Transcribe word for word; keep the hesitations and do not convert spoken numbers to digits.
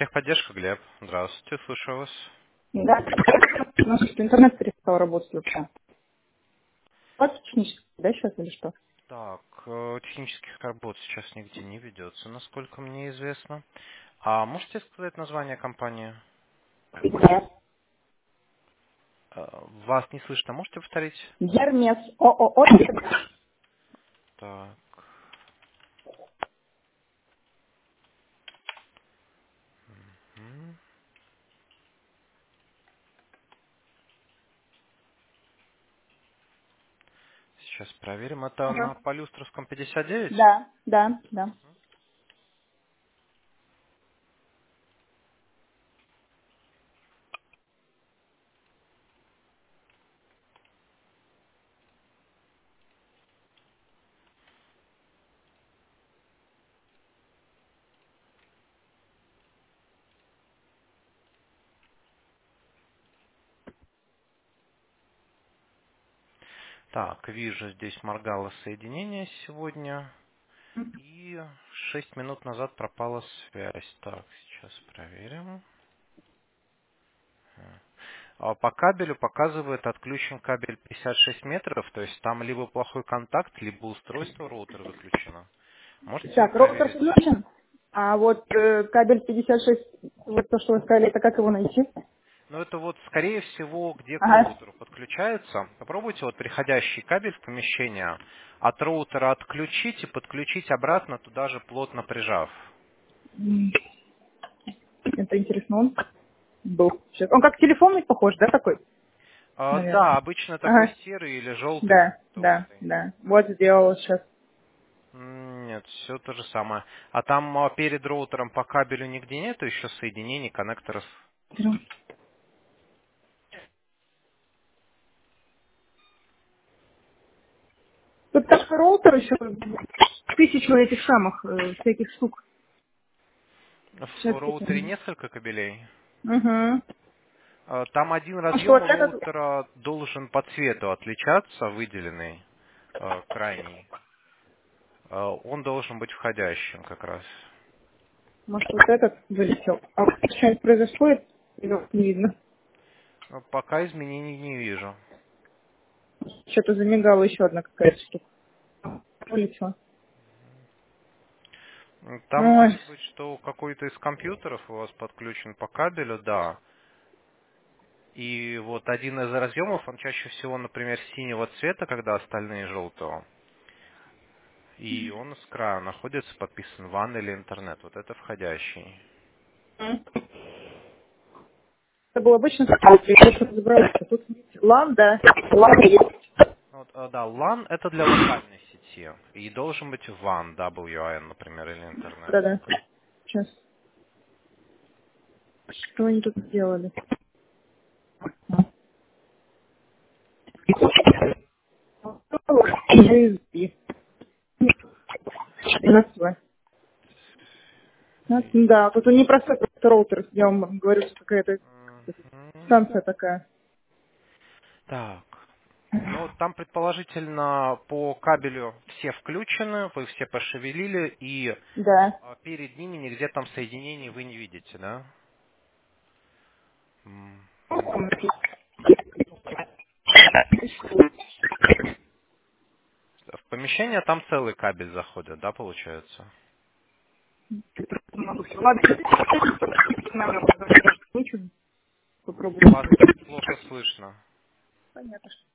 Техподдержка, Глеб. Здравствуйте, слушаю вас. Да, потому что интернет перестал работать вообще. У вас технически, да, сейчас или что? Так, э, технических работ сейчас нигде не ведется, насколько мне известно. А можете сказать название компании? Да. Э, Вас не слышно, можете повторить? Гермес ООО. Так, м, сейчас проверим. Это на Ага. Полюстровском пятьдесят девять? Да, да, да. Так, вижу, здесь моргало соединение сегодня. И шесть минут назад пропала связь. Так, сейчас проверим. А по кабелю показывает отключен кабель пятьдесят шесть метров, то есть там либо плохой контакт, либо устройство роутер выключено. Можете Так, роутер проверить? включен. А вот э, кабель пятьдесят шесть, вот то, что вы сказали, это как его найти? Ну, это вот, скорее всего, где к Ага. роутеру подключается. Попробуйте вот приходящий кабель в помещение от роутера отключить и подключить обратно, туда же плотно прижав. М, Это интересно, он был. Сейчас. Он как телефонный похож, да, такой? А, да, Наверное. обычно такой Ага. серый или желтый, Да, да, толстый. да. Вот сделала сейчас. М, Нет, все то же самое. А там а, перед роутером по кабелю нигде нету еще соединений, коннекторов? Тут такой роутер еще тысячу этих самых э, всяких штук. Сейчас В роутере посмотрим. несколько кабелей. Угу. А, Там один Ну что, разъем вот у этот... роутера должен по цвету отличаться, выделенный, э, крайний. Э, Он должен быть входящим как раз. Может, вот этот вылетел. А вот что-нибудь происходит? Или вот не видно? Но пока изменений не вижу. Что-то замигала еще одна какая-то штука. Вылетела. М, Там Ой. может быть, что какой-то из компьютеров у вас подключен по кабелю, да. И вот один из разъемов, он чаще всего, например, синего цвета, когда остальные желтого. И он с краю находится, подписан ван или интернет. Вот это входящий. М. Это был обычно какой-то, я что-то забрала. А тут лам, да. Лам есть. Вот, а, да, лан это для локальной сети. И должен быть ван, дабл ю эй эн, например, или интернет. Да-да. Сейчас. Что они тут сделали? ю эс би. На свой. Ну, да, тут он не простой просто роутер, я вам говорю, что какая-то Мгм. станция такая. Так. Ну, там, предположительно, по кабелю все включены, вы все пошевелили, и Да. а, перед ними нигде там соединений вы не видите, да? М, м. В помещение там целый кабель заходит, да, получается? Ладно, ничего, попробую. Вас плохо слышно. Понятно.